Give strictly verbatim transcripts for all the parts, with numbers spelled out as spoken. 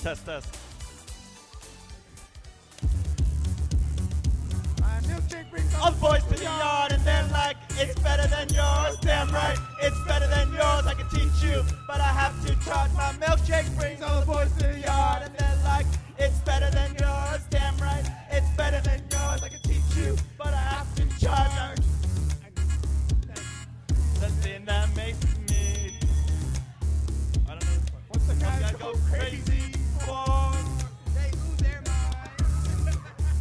Test, test. All the boys to the yard and they're like, it's better than yours. Damn right, it's better than yours. I can teach you, but I have to charge. My milkshake brings all the boys to the yard and they're like, it's better than yours. Damn right, it's better than yours. I can teach you, but I have to charge. The thing that makes me, I don't know. What's the guy that go crazy for? They lose their mind.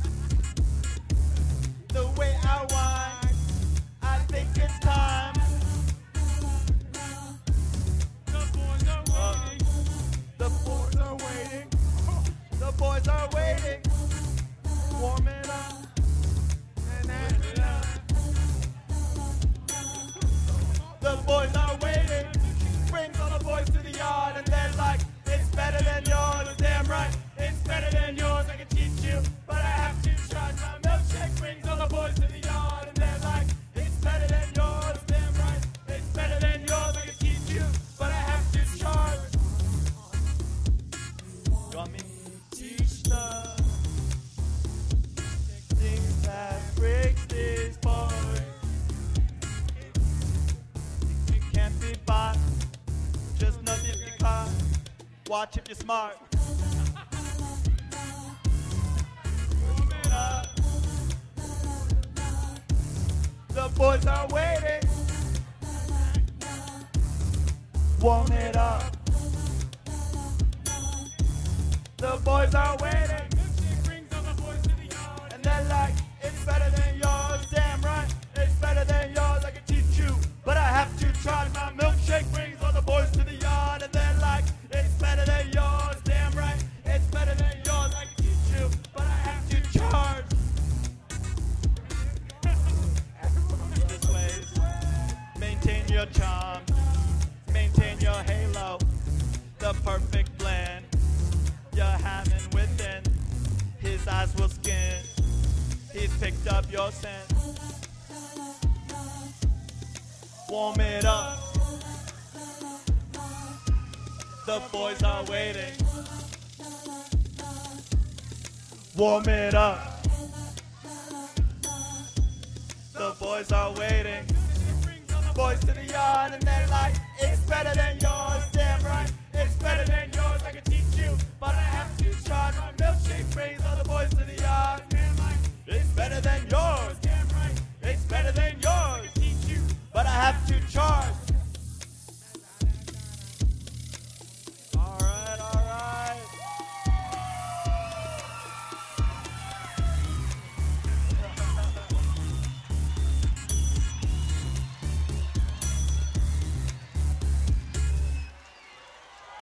The way I whine, I think it's time. The boys are waiting. The boys are waiting. The boys are waiting. Warm it up. And add it up. The boys are waiting. Brings all the boys to the yard and they're like, it's better than yours. Damn right, it's better than yours. I can teach you, but I have to charge. My milkshake brings all the boys to the yard and they're like, it's better than yours. Damn right, it's better than yours. I can teach you, but I have to charge. You want me to teach the things that breaks these boys? It can't be bought, just nothing if you caught. Watch if you're smart. Warm it up. The boys are waiting. Warm it up. The boys are waiting. Brings all the boys to the yard. And they're like, it's better than yours. Damn right, it's better than yours. I can teach you, but I have to try. My milkshake brings all the boys to the yard. And they're like, it's better than yours. Damn right, it's better than yours. I can teach you, but I have to charge. This ways. Maintain your charm. Maintain your halo. The perfect blend. You're having within. His eyes will skin. He's picked up your scent. Warm it up. The boys are waiting. Warm it up. The boys are waiting. Boys to the yard and they're like,